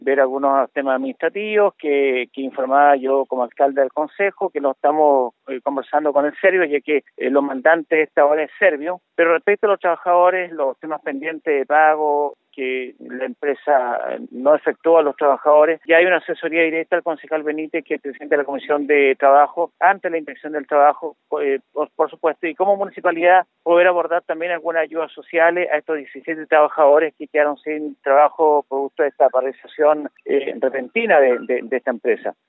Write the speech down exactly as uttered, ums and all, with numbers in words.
ver algunos temas administrativos que, que informaba yo como alcalde del consejo, que lo estamos eh, conversando con el serbio, ya que eh, los mandantes de esta hora es serbio, pero respecto a los trabajadores, los temas pendientes de pago que la empresa no efectúa a los trabajadores, ya hay una asesoría directa al concejal Benítez, que es presidente de la Comisión de Trabajo, ante la Inspección del Trabajo, eh, por, por supuesto, y como municipalidad poder abordar también algunas ayudas sociales a estos diecisiete trabajadores que quedaron sin trabajo producto de esta paralización eh, repentina de, de, de esta empresa.